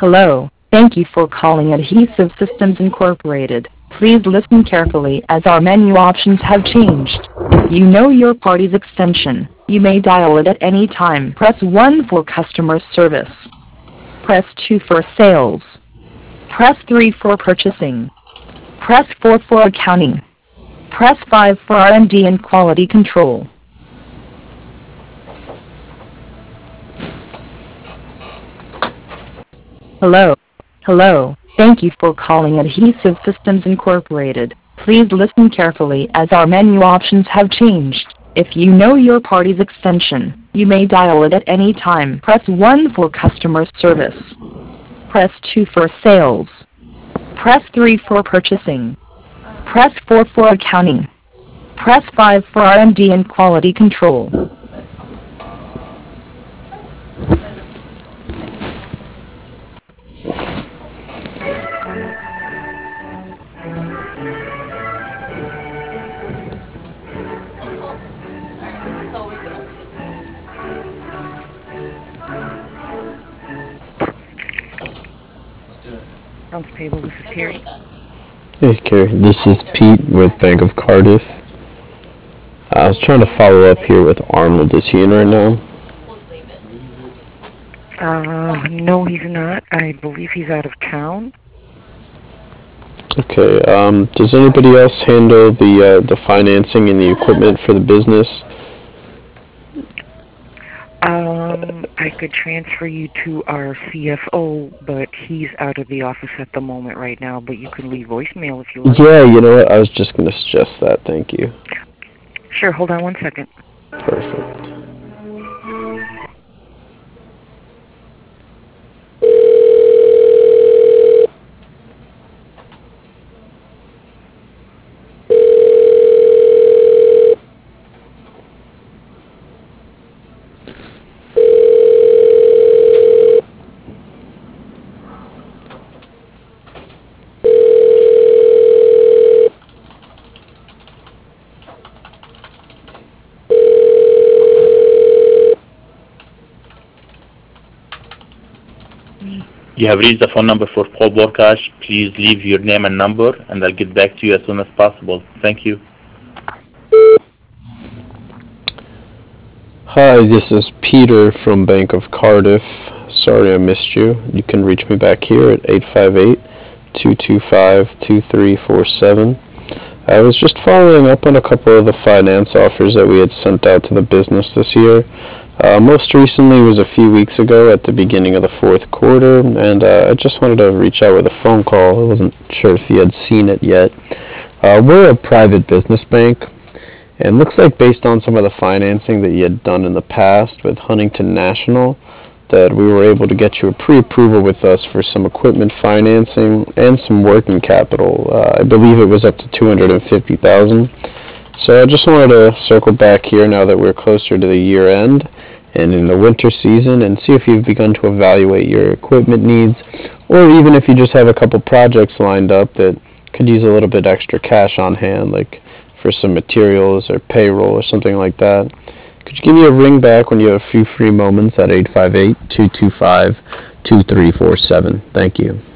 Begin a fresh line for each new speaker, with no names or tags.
Hello, thank you for calling Adhesive Systems Incorporated. Please listen carefully as our menu options have changed. If you know your party's extension, you may dial it at any time. Press 1 for customer service. Press 2 for sales. Press 3 for purchasing. Press 4 for accounting. Press 5 for R&D and quality control. Hello, thank you for calling Adhesive Systems Incorporated. Please listen carefully as our menu options have changed. If you know your party's extension, you may dial it at any time. Press 1 for customer service. Press 2 for sales. Press 3 for purchasing. Press 4 for accounting. Press 5 for R&D and quality control. Accounts payable, this is Terry.
Hey, Kerry. This is Pete with Bank of Cardiff. I was trying to follow up here with Arnold. Is he in right now?
No, he's not. I believe he's out of town.
Okay. Does anybody else handle the financing and the equipment for the business?
I could transfer you to our CFO, but he's out of the office at the moment right now, but you can leave voicemail if you like.
Yeah, you know what? I was just going to suggest that. Thank you.
Sure, hold on 1 second.
Perfect.
You have reached the phone number for Paul Borkash. Please leave your name and number, and I'll get back to you as soon as possible. Thank you.
Hi, this is Peter from Bank of Cardiff. Sorry I missed you. You can reach me back here at 858-225-2347. I was just following up on a couple of the finance offers that we had sent out to the business this year. Most recently was a few weeks ago at the beginning of the fourth quarter, and I just wanted to reach out with a phone call. I wasn't sure if you had seen it yet. We're a private business bank, and looks like based on some of the financing that you had done in the past with Huntington National, that we were able to get you a pre-approval with us for some equipment financing and some working capital. I believe it was up to $250,000. So I just wanted to circle back here now that we're closer to the year end and in the winter season and see if you've begun to evaluate your equipment needs, or even if you just have a couple projects lined up that could use a little bit extra cash on hand, like for some materials or payroll or something like that. Could you give me a ring back when you have a few free moments at 858-225-2347? Thank you.